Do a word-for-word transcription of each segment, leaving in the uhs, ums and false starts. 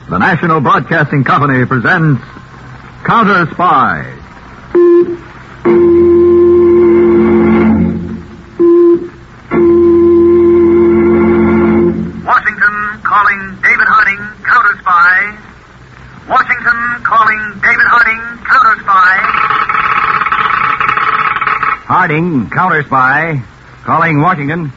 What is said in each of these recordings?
The National Broadcasting Company presents Counter Spy. Washington calling David Harding, Counter Spy. Washington calling David Harding, Counter Spy. Harding, Counter Spy, calling Washington.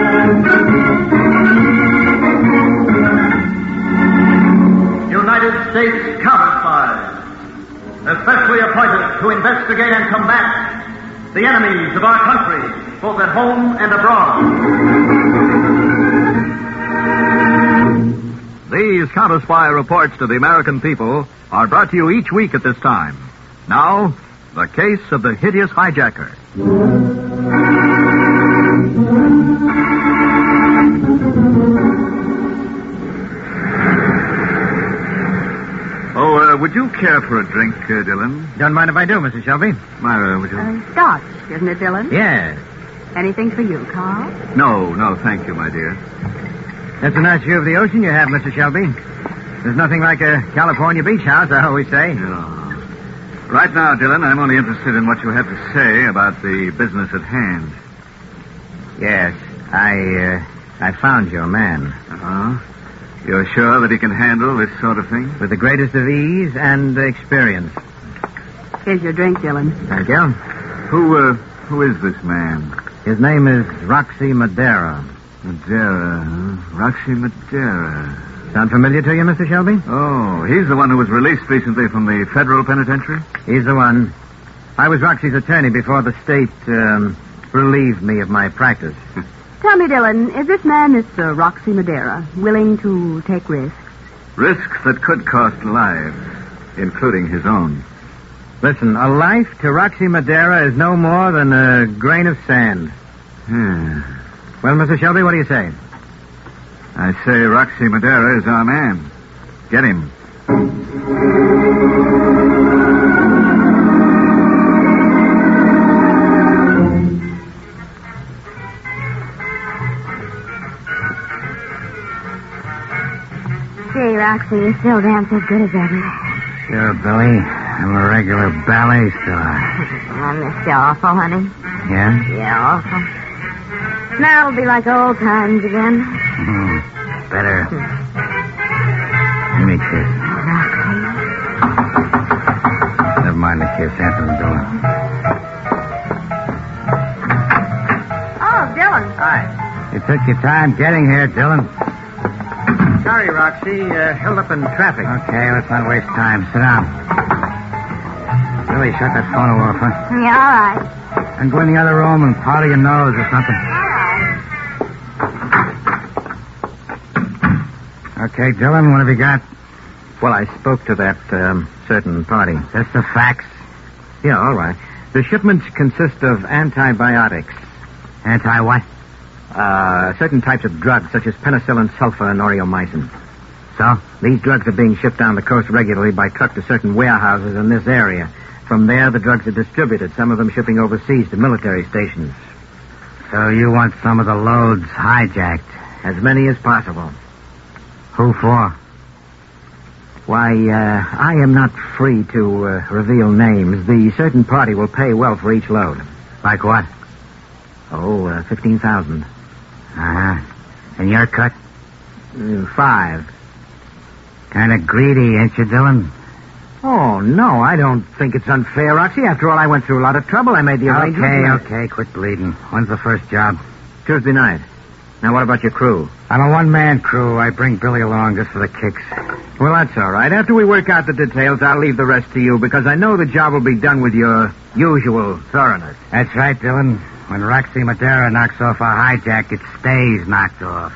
United States Counter Spies, especially appointed to investigate and combat the enemies of our country, both at home and abroad. These Counter Spy reports to the American people are brought to you each week at this time. Now, the case of the hideous hijacker. Oh, uh, would you care for a drink, uh, Dillon? Don't mind if I do, Mister Shelby. Myra, would you? Uh, Scotch, isn't it, Dillon? Yes. Anything for you, Carl? No, no, thank you, my dear. That's a nice view of the ocean you have, Mister Shelby. There's nothing like a California beach house, I always say. No. Right now, Dillon, I'm only interested in what you have to say about the business at hand. Yes, I, uh, I found your man. Uh-huh. You're sure that he can handle this sort of thing? With the greatest of ease and experience. Here's your drink, Dillon. Thank you. Who, uh, who is this man? His name is Roxy Madera. Madera, huh? Roxy Madera. Sound familiar to you, Mister Shelby? Oh, he's the one who was released recently from the federal penitentiary? He's the one. I was Roxy's attorney before the state, um, relieved me of my practice. Tell me, Dillon, is this man, this uh, Roxy Madera, willing to take risks? Risks that could cost lives, including his own. Listen, a life to Roxy Madera is no more than a grain of sand. Hmm. Well, Mister Shelby, what do you say? I say Roxy Madera is our man. Get him. Gee, Roxy, you still dance as good as ever. Sure, Billy. I'm a regular ballet star. I missed you awful, honey. Yeah? Yeah, awful. Now it'll be like old times again. Mm, better. Give me a kiss. Never mind the kiss. Answer the door. Oh, Dillon. Hi. You took your time getting here, Dillon. Sorry, Roxy. Uh, held up in traffic. Okay, let's not waste time. Sit down. Billy, shut that phone off, huh? Yeah, all right. And go in the other room and powder your nose or something. All right. Okay, Dillon, what have you got? Well, I spoke to that um, certain party. That's the facts? Yeah, all right. The shipments consist of antibiotics. Anti-what? Uh, certain types of drugs, such as penicillin, sulfur, and aureomycin. So? These drugs are being shipped down the coast regularly by truck to certain warehouses in this area. From there, the drugs are distributed, some of them shipping overseas to military stations. So you want some of the loads hijacked? As many as possible. Who for? Why, uh, I am not free to uh, reveal names. The certain party will pay well for each load. Like what? Oh, uh, fifteen thousand. Uh-huh. And your cut? Uh, five. Kind of greedy, ain't you, Dillon? Oh, no, I don't think it's unfair, Roxy. After all, I went through a lot of trouble. I made the arrangements. Okay, okay, quit bleeding. When's the first job? Tuesday night. Now, what about your crew? I'm a one-man crew. I bring Billy along just for the kicks. Well, that's all right. After we work out the details, I'll leave the rest to you, because I know the job will be done with your usual thoroughness. That's right, Dillon. When Roxy Madera knocks off a hijack, it stays knocked off.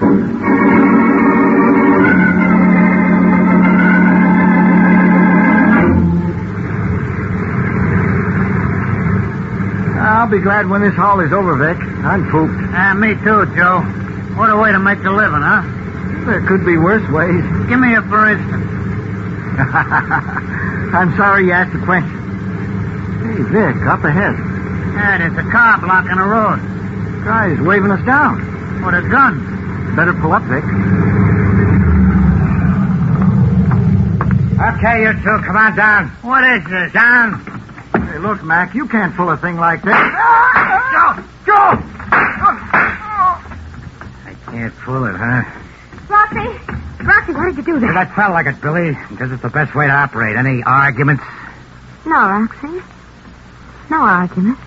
I'll be glad when this haul is over, Vic. I'm pooped. Ah, uh, me too, Joe. What a way to make a living, huh? There could be worse ways. Give me a for instance. I'm sorry you asked the question. Hey, Vic, up ahead. Yeah, there's a car blocking the road. Guy's waving us down. With a gun. Better pull up, Vic. Okay, you two, come on down. What is this? Down. Hey, look, Mac, you can't pull a thing like this. Joe! Joe! I can't pull it, huh? Roxy! Roxy, why did you do that? That felt like it, Billy, because it's the best way to operate. Any arguments? No, Roxy. No argument.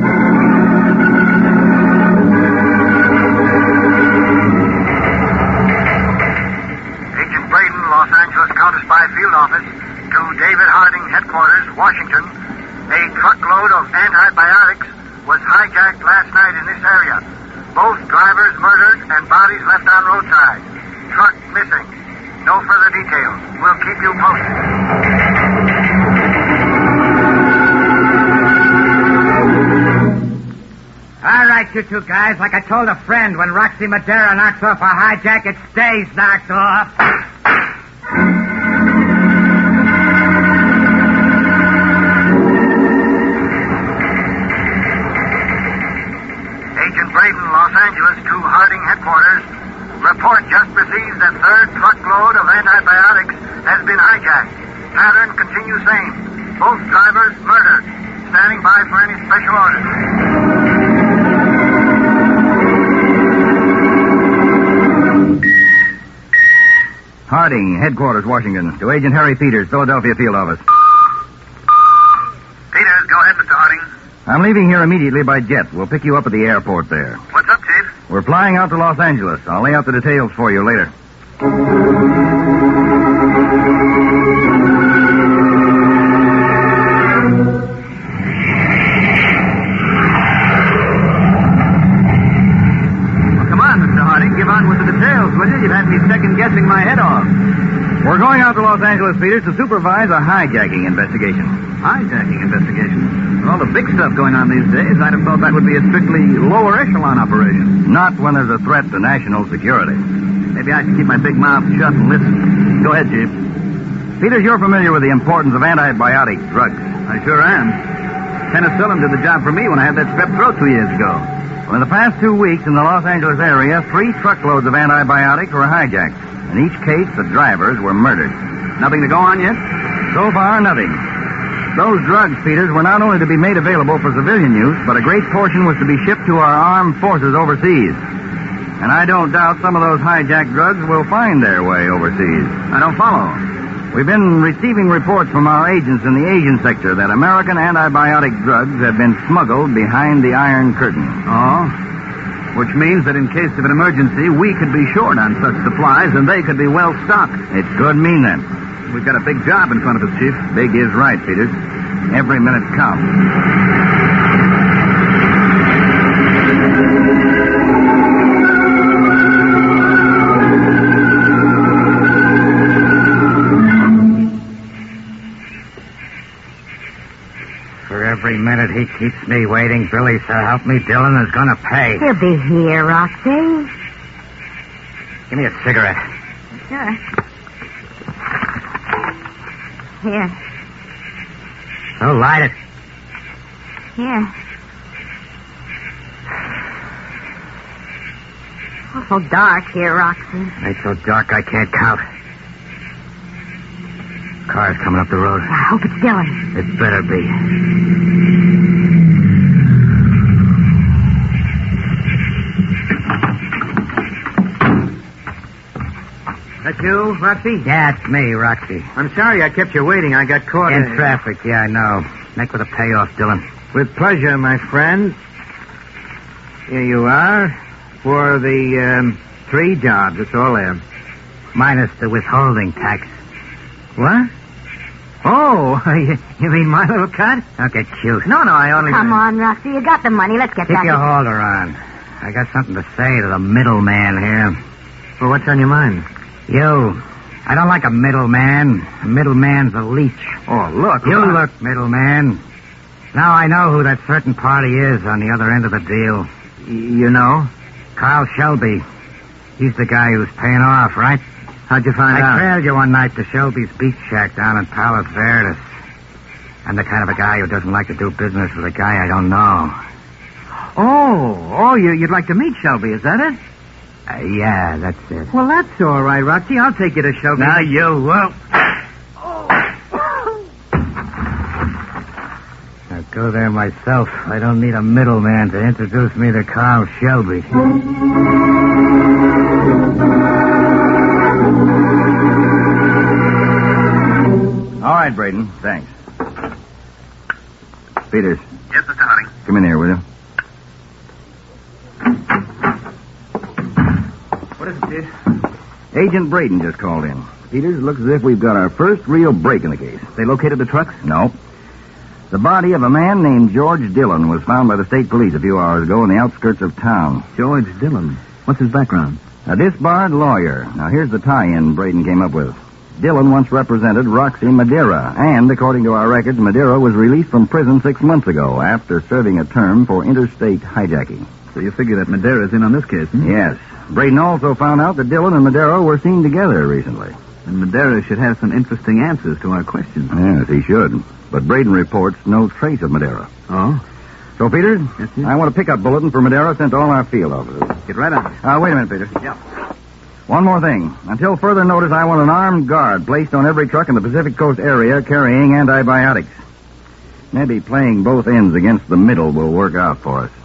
Agent Braden, Los Angeles Counter-Spy Field Office, to David Harding, Headquarters, Washington. A truckload of antibiotics was hijacked last night in this area. Both drivers murdered and bodies left on roadside. Truck missing. No further details. We'll keep you posted. All right, you two guys. Like I told a friend, when Roxy Madera knocks off a hijack, it stays knocked off. Agent Braden, Los Angeles, to Harding Headquarters. Report just received that third truckload of antibiotics has been hijacked. Pattern continues same. Both drivers murdered. Standing by for any special orders. Harding, Headquarters, Washington. To Agent Harry Peters, Philadelphia Field Office. Peters, go ahead, Mister Harding. I'm leaving here immediately by jet. We'll pick you up at the airport there. What's up, Chief? We're flying out to Los Angeles. I'll lay out the details for you later. Come on, Mister Harding. Give on with the details, will you? You've had me second-guessing my head off. We're going out to Los Angeles, Peters, to supervise a hijacking investigation. Hijacking investigation? With all the big stuff going on these days, I'd have thought that would be a strictly lower echelon operation. Not when there's a threat to national security. Maybe I should keep my big mouth shut and listen. Go ahead, Chief. Peters, you're familiar with the importance of antibiotic drugs. I sure am. Penicillin did the job for me when I had that strep throat two years ago. Well, in the past two weeks in the Los Angeles area, three truckloads of antibiotics were hijacked. In each case, the drivers were murdered. Nothing to go on yet? So far, nothing. Those drugs, Peters, were not only to be made available for civilian use, but a great portion was to be shipped to our armed forces overseas. And I don't doubt some of those hijacked drugs will find their way overseas. I don't follow. We've been receiving reports from our agents in the Asian sector that American antibiotic drugs have been smuggled behind the Iron Curtain. Oh? Which means that in case of an emergency, we could be short on such supplies, and they could be well stocked. It could mean that. We've got a big job in front of us, Chief. Big is right, Peters. Every minute counts. For every minute he keeps me waiting, Billy, so help me, Dylan is going to pay. He'll be here, Roxy. Give me a cigarette. Sure. Here. So light it. Here. Oh, so dark here, Roxy. It's so dark I can't count. Car's coming up the road. I hope it's Dylan. It better be. That you, Roxy? Yeah, it's me, Roxy. I'm sorry I kept you waiting. I got caught In traffic, yeah, I know. Make with a payoff, Dylan. With pleasure, my friend. Here you are. For the um, three jobs. It's all there. Minus the withholding tax. What? Oh, you mean my little cut? Don't get cute. No, no, I only... Come on, Roxy. You got the money. Let's get Keep back your to... halter on. I got something to say to the middleman here. Well, what's on your mind? You. I don't like a middleman. A middleman's a leech. Oh, look. You look. look, middleman. Now I know who that certain party is on the other end of the deal. You know? Carl Shelby. He's the guy who's paying off, right? How'd you find I out? I trailed you one night to Shelby's beach shack down in Palos Verdes. I'm the kind of a guy who doesn't like to do business with a guy I don't know. Oh, oh, you, you'd like to meet Shelby, is that it? Uh, yeah, that's it. Well, that's all right, Roxy. I'll take you to Shelby. Now you will. Oh. go there myself. I don't need a middleman to introduce me to Carl Shelby. All right, Braden. Thanks. Peters, Yes, Mister Harding. come in here, will you? What is it, Chief? Agent Braden just called in. Peters, looks as if we've got our first real break in the case. They located the trucks? No. The body of a man named George Dillon was found by the state police a few hours ago in the outskirts of town. George Dillon. What's his background? A disbarred lawyer. Now, here's the tie-in Braden came up with. Dillon once represented Roxy Madeira, and according to our records, Madeira was released from prison six months ago after serving a term for interstate hijacking. So you figure that Madeira's in on this case, hmm? Yes. Braden also found out that Dillon and Madeira were seen together recently. And Madeira should have some interesting answers to our questions. Yes, he should. But Braden reports no trace of Madeira. Oh? So, Peters, Yes, sir. I want a pickup bulletin for Madeira sent to all our field officers. Get right on. Uh, wait a minute, Peters. Yeah. One more thing. Until further notice, I want an armed guard placed on every truck in the Pacific Coast area carrying antibiotics. Maybe playing both ends against the middle will work out for us.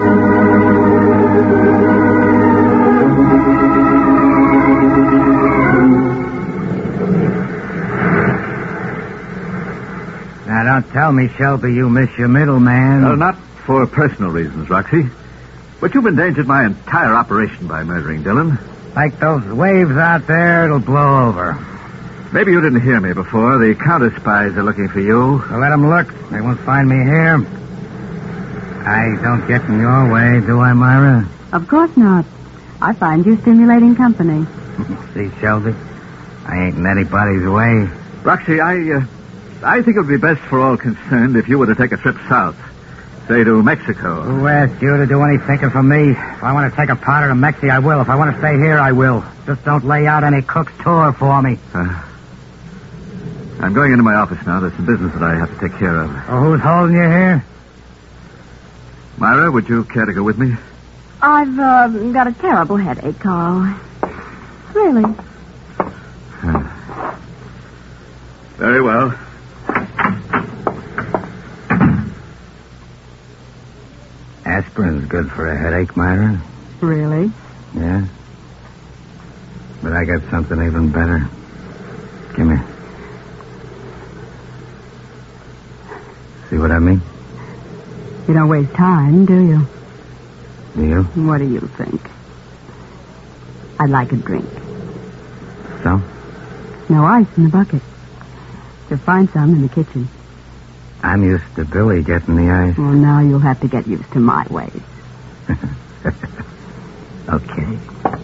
Now, don't tell me, Shelby, you miss your middleman. Well, not for personal reasons, Roxy. But you've endangered my entire operation by murdering Dillon. Like those waves out there, it'll blow over. Maybe you didn't hear me before. The counter spies are looking for you. So let them look. They won't find me here. I don't get in your way, do I, Myra? Of course not. I find you stimulating company. See, Shelby? I ain't in anybody's way. Roxy, I, uh, I think it would be best for all concerned if you were to take a trip south. Say to Mexico. Who asked you to do any thinking for me? If I want to take a powder to Mexi, I will. If I want to stay here, I will. Just don't lay out any cook's tour for me. Uh, I'm going into my office now. There's some business that I have to take care of. Oh, who's holding you here? Myra, would you care to go with me? I've uh, got a terrible headache, Carl. Really. Uh, very well. Aspirin's good for a headache, Myra. Really? Yeah. But I got something even better. Give me. See what I mean? You don't waste time, do you? Do you? What do you think? I'd like a drink. So? No ice in the bucket. You'll find some in the kitchen. I'm used to Billy getting the ice. Well, now you'll have to get used to my ways. Okay.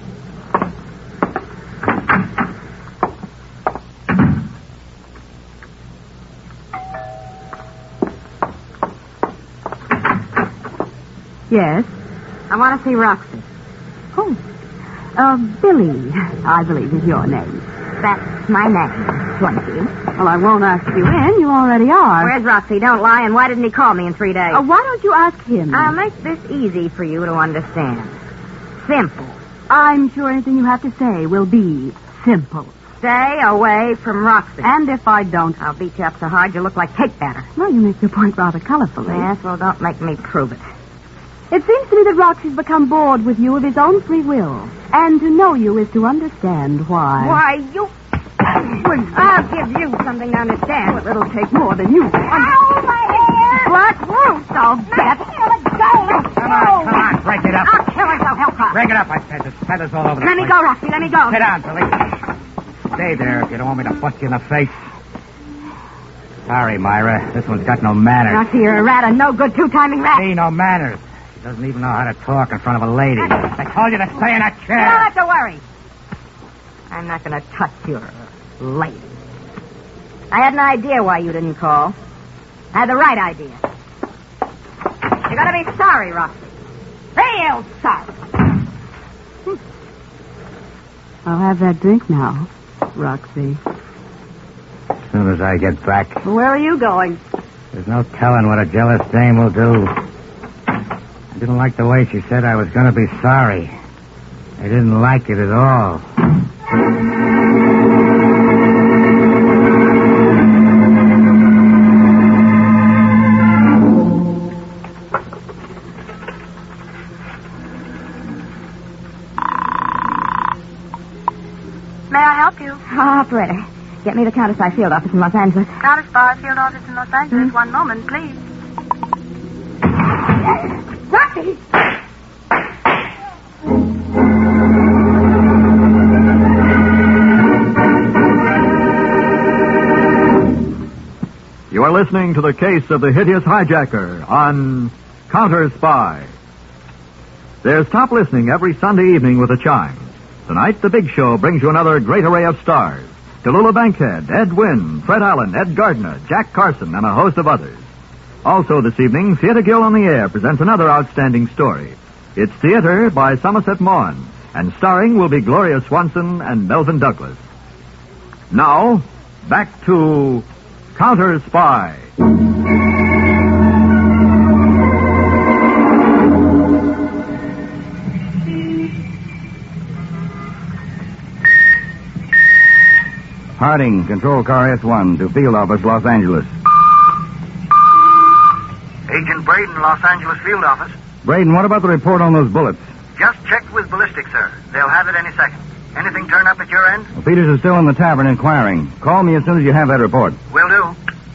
Yes? I want to see Roxy. Oh. Uh, Billy, I believe is your name. That's my name, Twenty. Well, I won't ask you in. You already are. Where's Roxy? Don't lie. And why didn't he call me in three days? Uh, why don't you ask him? I'll make this easy for you to understand. Simple. I'm sure anything you have to say will be simple. Stay away from Roxy. And if I don't... I'll beat you up so hard you'll look like cake batter. Well, you make your point rather colorfully. Yes, well, don't make me prove it. It seems to me that Roxy's become bored with you of his own free will. And to know you is to understand why. Why, you... I'll give you something to understand. Well, it'll take more than you. Ow, my hair! Black roots, I'll bet. Come on, come on, break it up. I'll kill myself, help her. Break it up, I said. There's feathers all over the Let me place. go, Roxy, let me go. Sit down, Billy. Stay there if you don't want me to bust you in the face. Sorry, Myra. This one's got no manners. Roxy, you're a rat, a no-good two-timing rat. See, no manners. She doesn't even know how to talk in front of a lady. I told you to stay in that You chair. don't have to worry. I'm not going to touch your lady. I had an idea why you didn't call. I had the right idea. You're going to be sorry, Roxy. Real sorry. I'll have that drink now, Roxy. As soon as I get back, Where are you going? there's no telling what a jealous dame will do. I didn't like the way she said I was going to be sorry. I didn't like it at all. Get me the Counter Spy Field Office in Los Angeles. Counter Spy Field Office in Los Angeles. Mm. One moment, please. Rocky! You are listening to the case of the hideous hijacker on Counter Spy. There's top listening every Sunday evening with the Chimes. Tonight, the Big Show brings you another great array of stars. Tallulah Bankhead, Ed Wynn, Fred Allen, Ed Gardner, Jack Carson, and a host of others. Also this evening, Theater Gill on the Air presents another outstanding story. It's Theater by Somerset Maugham, and starring will be Gloria Swanson and Melvin Douglas. Now, back to Counter Spy. Harding, Control Car S one to Field Office, Los Angeles. Agent Braden, Los Angeles Field Office. Braden, what about the report on those bullets? Just checked with ballistics, sir. They'll have it any second. Anything turn up at your end? Well, Peters is still in the tavern inquiring. Call me as soon as you have that report. Will do.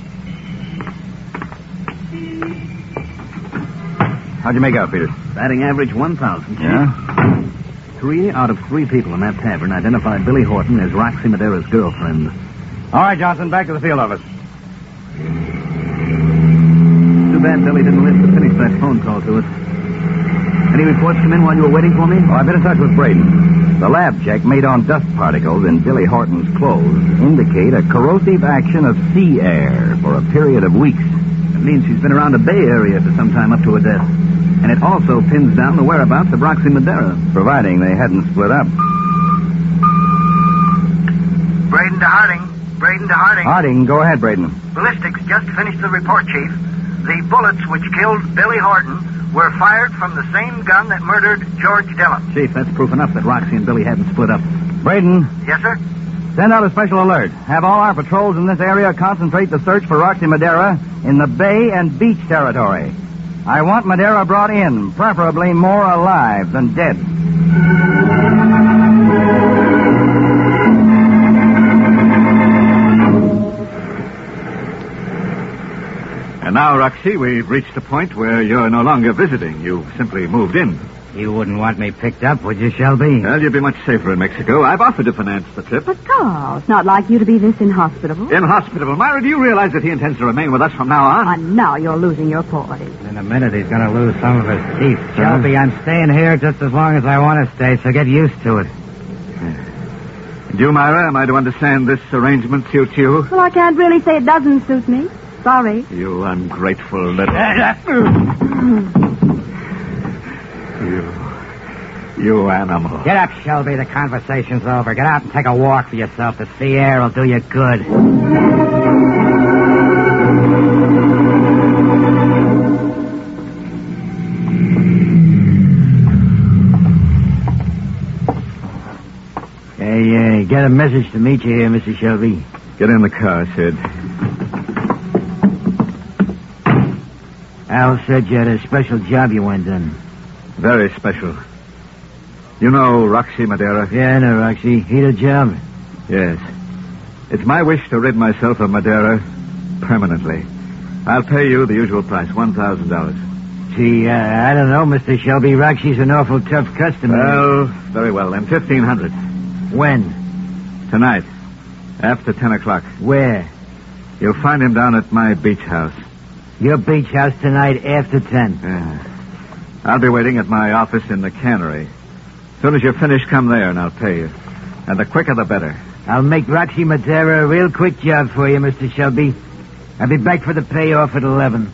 How'd you make out, Peters? Batting average one thousand. Yeah? Three out of three people in that tavern identified Billy Horton as Roxy Madera's girlfriend. All right, Johnson, back to the field office. Too bad Billy didn't live to finish that phone call to us. Any reports come in while you were waiting for me? Oh, I've been in touch with Braden. The lab check made on dust particles in Billy Horton's clothes indicate a corrosive action of sea air for a period of weeks. It means she's been around the Bay Area for some time up to her death. And it also pins down the whereabouts of Roxy Madera. Providing they hadn't split up. Braden to Harding. Braden to Harding. Harding, go ahead, Braden. Ballistics just finished the report, Chief. The bullets which killed Billy Horton were fired from the same gun that murdered George Dillon. Chief, that's proof enough that Roxy and Billy hadn't split up. Braden. Yes, sir? Send out a special alert. Have all our patrols in this area concentrate the search for Roxy Madera in the Bay and Beach territory. I want Madera brought in, preferably more alive than dead. And now, Roxy, we've reached a point where you're no longer visiting. You've simply moved in. You wouldn't want me picked up, would you, Shelby? Well, you'd be much safer in Mexico. I've offered to finance the trip. But, Carl, it's not like you to be this inhospitable. Inhospitable. Myra, do you realize that he intends to remain with us from now on? And now you're losing your poise. In a minute, he's going to lose some of his teeth. Shelby, I'm staying here just as long as I want to stay, so get used to it. And you, Myra, am I to understand this arrangement suits you? Well, I can't really say it doesn't suit me. Sorry. You ungrateful little... you... You animal. Get up, Shelby. The conversation's over. Get out and take a walk for yourself. The sea air will do you good. Hey, uh, got a message to meet you here, Mister Shelby. Get in the car, Sid. Al said you had a special job you went on. Very special. You know Roxy Madera? Yeah, I know Roxy. He the job? Yes. It's my wish to rid myself of Madera permanently. I'll pay you the usual price, one thousand dollars. Gee, uh, I don't know, Mister Shelby. Roxy's an awful tough customer. Well, very well, then. fifteen hundred dollars. When? Tonight, after ten o'clock. Where? You'll find him down at my beach house. Your beach house tonight after ten? Yeah. I'll be waiting at my office in the cannery. As soon as you're finished, come there and I'll pay you. And the quicker the better. I'll make Roxy Madera a real quick job for you, Mister Shelby. I'll be back for the payoff at eleven.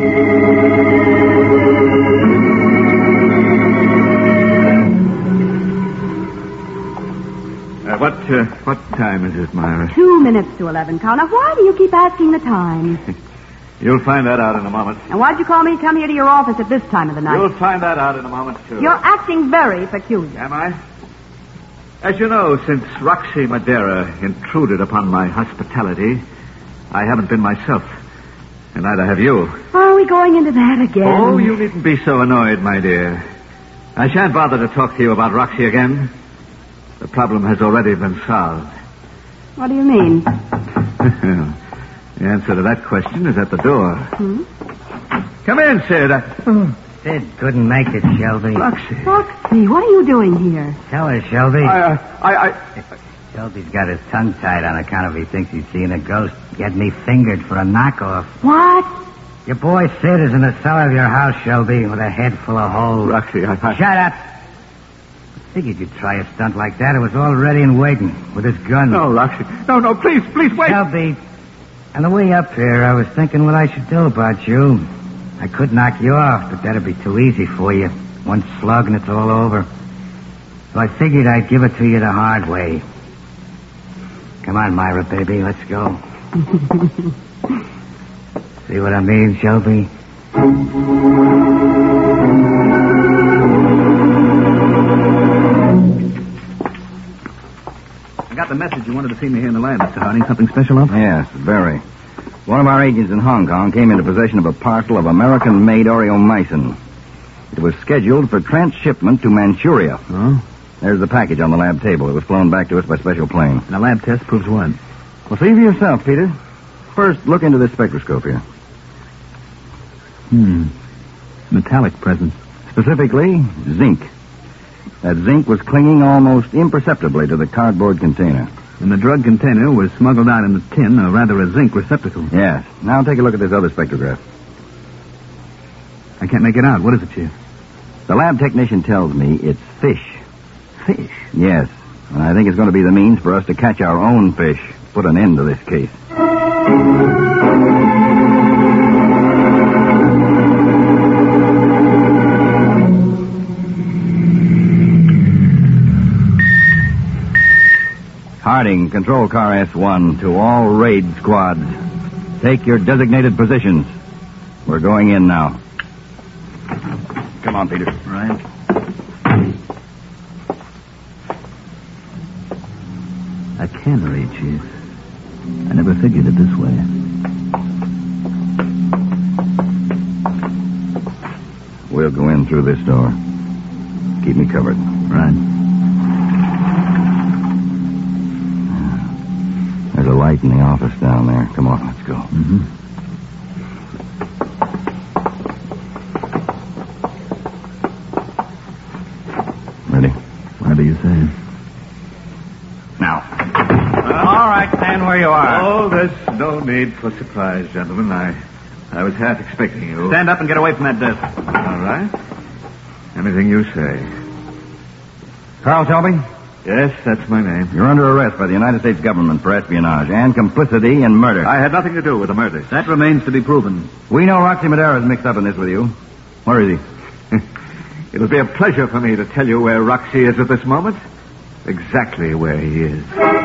Uh, what, uh, what time is it, Myra? Two minutes to eleven, Carl. Now, why do you keep asking the time? You'll find that out in a moment. And why'd you call me to come here to your office at this time of the night? You'll find that out in a moment, too. You're acting very peculiar. Am I? As you know, since Roxy Madera intruded upon my hospitality, I haven't been myself. And neither have you. Are we going into that again? Oh, you needn't be so annoyed, my dear. I shan't bother to talk to you about Roxy again. The problem has already been solved. What do you mean? The answer to that question is at the door. Hmm? Come in, Sid. I... Oh. Sid couldn't make it, Shelby. Roxy. Roxy, what are you doing here? Tell her, Shelby. I, uh, I, I... Shelby's got his tongue tied on account of he thinks he's seen a ghost. He had me fingered for a knockoff. What? Your boy Sid is in the cellar of your house, Shelby, with a head full of holes. Roxy, I... I... Shut up. I figured you'd try a stunt like that. It was all ready and waiting with his gun. No, Roxy. No, no, please, please, wait. Shelby, on the way up here, I was thinking what I should do about you. I could knock you off, but that'd be too easy for you. One slug and it's all over. So I figured I'd give it to you the hard way. Come on, Myra, baby, let's go. See what I mean, Shelby? I got the message you wanted to see me here in the lab, Mister Harding. Something special up? Yes, very. One of our agents in Hong Kong came into possession of a parcel of American-made Oreomycin. It was scheduled for transshipment to Manchuria. Oh? There's the package on the lab table. It was flown back to us by special plane. And the lab test proves what? Well, see for yourself, Peter. First, look into this spectroscope here. Hmm. Metallic presence. Specifically, zinc. That zinc was clinging almost imperceptibly to the cardboard container. And the drug container was smuggled out in the tin, or rather a zinc receptacle. Yes. Now take a look at this other spectrograph. I can't make it out. What is it, Chief? The lab technician tells me it's fish. Fish? Yes. And I think it's going to be the means for us to catch our own fish. Put an end to this case. Harding, Control Car S one, to all raid squads. Take your designated positions. We're going in now. Come on, Peter. Right. A cannery, Chief. I never figured it this way. We'll go in through this door. Keep me covered. Right. There's a light in the office down there. Come on, let's go. Mm-hmm. Ready? Whatever you say. Now. All right, stand where you are. Oh, there's no need for surprise, gentlemen. I I was half expecting you. Stand up and get away from that desk. All right. Anything you say. Carl Shelby, Yes, that's my name. you're under arrest by the United States government for espionage and complicity in murder. I had nothing to do with the murders. That remains to be proven. We know Roxy Madera is mixed up in this with you. Where is he? It'll be a pleasure for me to tell you where Roxy is at this moment. Exactly where he is.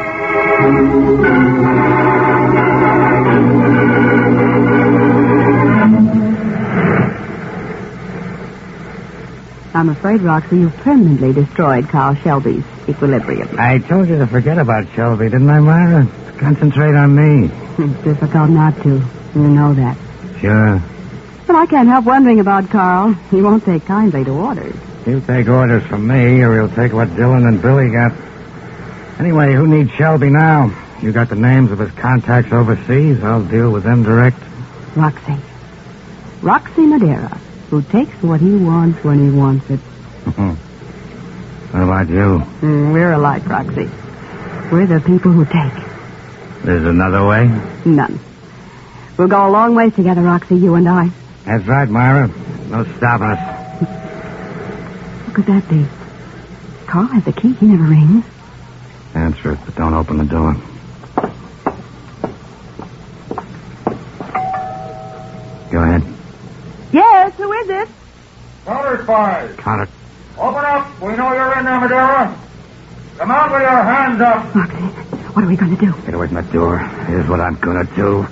I'm afraid, Roxy, you've permanently destroyed Carl Shelby's equilibrium. I told you to forget about Shelby, didn't I, Myra? Concentrate on me. It's difficult not to. You know that. Sure. But I can't help wondering about Carl. He won't take kindly to orders. He'll take orders from me, or he'll take what Dylan and Billy got. Anyway, who needs Shelby now? You got the names of his contacts overseas. I'll deal with them direct. Roxy. Roxy Madera, who takes what he wants when he wants it. What about you? Mm, we're alike, Roxy. We're the people who take. There's another way? None. We'll go a long ways together, Roxy, you and I. That's right, Myra. No stopping us. What could that be? Carl has the key. He never rings. Answer it, but don't open the door. Go ahead. Yes, who is it? Counter spies. Counter. Open up. We know you're in there, Madera. Come out with your hands up. Roxy, what are we going to do? Get away from the door. Here's what I'm gonna do.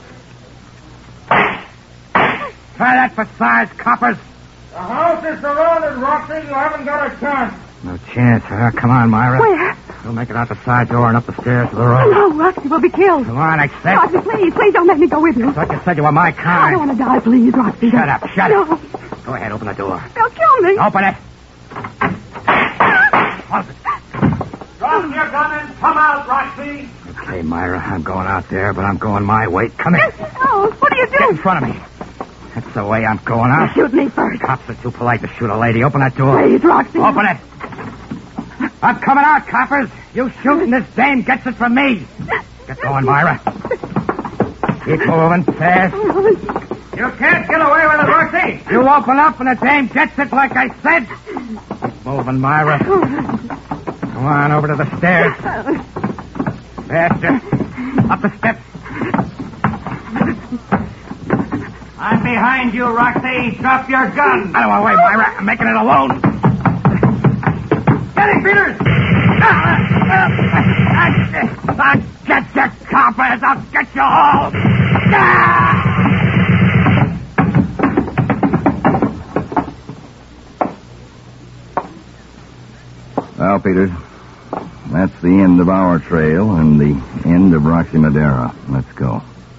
Try that for size, coppers. The house is surrounded, Roxy. You haven't got a chance. No chance, huh? Come on, Myra. Where? We'll make it out the side door and up the stairs to the Oh, road. no, Roxy, we'll be killed. Come on, accept. Roxy, please, please don't make me go with you. I thought you said you were my I don't kind. want to die, please, Roxy. Shut up, shut no. up. Go ahead, open the door. They'll kill me. Open it. Close it. Drop your gun and come out, Roxy. Okay, Myra, I'm going out there, but I'm going my way. Come here. Oh, what are you Get in doing? front of me. That's the way I'm going out. Shoot me first. Cops are too polite to shoot a lady. Open that door. Please, Roxy. Open it. I'm coming out, coppers. You shoot and this dame gets it from me. Get going, Myra. Keep moving fast. You can't get away with it, Roxy. You open up and the dame gets it like I said. Keep moving, Myra. Go on over to the stairs. Faster. Up the steps. I'm behind you, Roxy. Drop your gun. Out of my way, Myra. I'm making it alone. Get him, Peters. I'll get you, coppers. I'll get you all. Well, Peters, that's the end of our trail and the end of Roxy Madera. Let's go.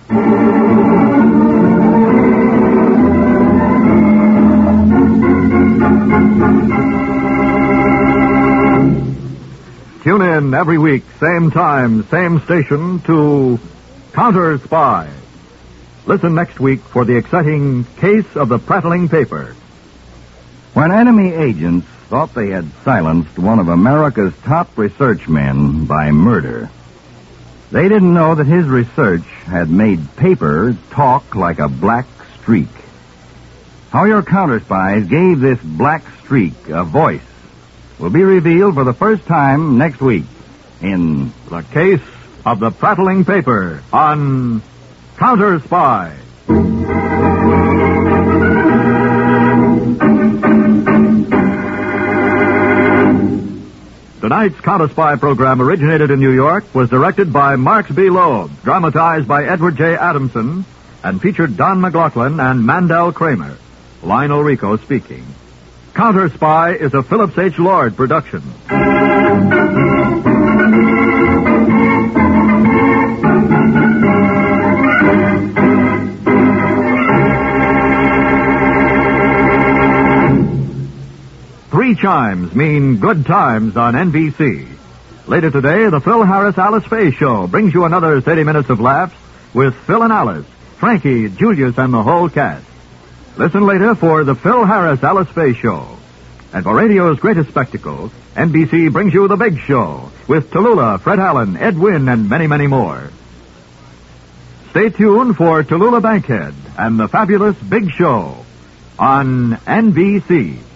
Tune in every week, same time, same station, to Counter Spy. Listen next week for the exciting Case of the Prattling Paper. When enemy agents thought they had silenced one of America's top research men by murder, they didn't know that his research had made paper talk like a black streak. How your counter spies gave this black streak a voice will be revealed for the first time next week in The Case of the Prattling Paper on Counter Spy. Tonight's Counter Spy program originated in New York, was directed by Marks B. Loeb, dramatized by Edward J. Adamson, and featured Don McLaughlin and Mandel Kramer. Lionel Rico speaking. Counter Spy is a Phillips H. Lord production. Three chimes mean good times on N B C. Later today, the Phil Harris Alice Faye Show brings you another thirty minutes of laughs with Phil and Alice, Frankie, Julius, and the whole cast. Listen later for the Phil Harris Alice Faye Show. And for radio's greatest spectacle, N B C brings you The Big Show with Tallulah, Fred Allen, Ed Wynn, and many, many more. Stay tuned for Tallulah Bankhead and the fabulous Big Show on N B C.